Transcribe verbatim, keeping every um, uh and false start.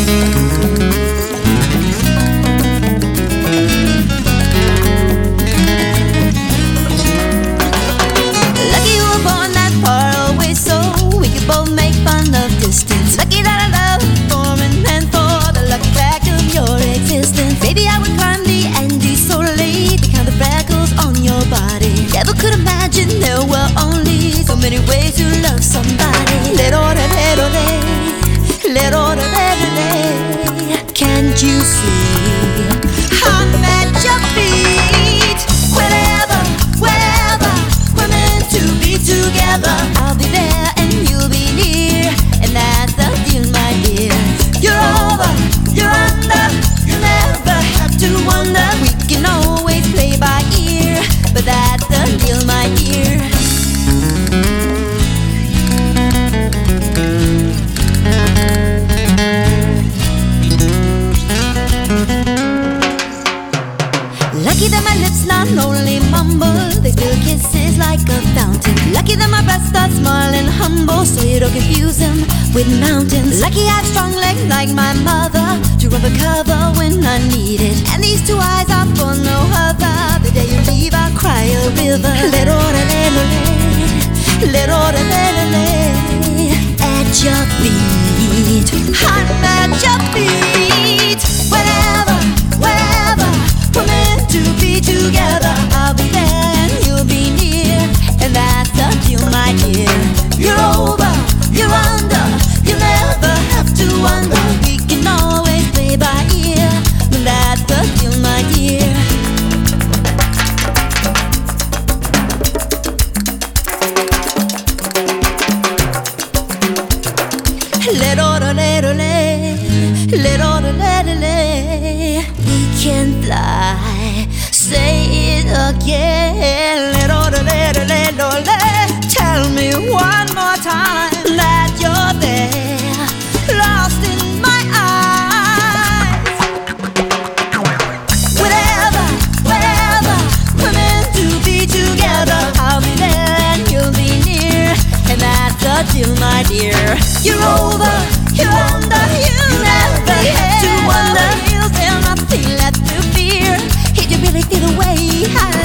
Many ways to love somebody. Can't you see? I'm at your feet. Whenever, wherever we're meant to be together, I'll be there and you'll be near, and that's the deal, my dear. You're over, you're under, you never have to wonder. We can always play by ear, but that's the deal, my dear. Lucky that my lips not only mumble, they spill kisses like a fountain. Lucky that my breath starts small and humble, so you don't confuse them with mountains. Lucky I have strong legs like my mother to run for cover when I need it. And these two eyes are for no other. The day you leave I'll cry a river. At your feet, I'm at your feet. Whenever, wherever we're meant to be together, I'll be there and you'll be near, and that's the deal, my dear. You're over, you're under, you never have to wonder. We can always play by ear, and that's the deal, my dear. We can fly, say it again. Tell me one more time that you're there, lost in my eyes. Whatever, wherever we're meant to be together, I'll be there and you'll be near, and that's the deal, my dear. You're over, you're under, you never have to wonder. There's nothing left to fear. If you really feel the way I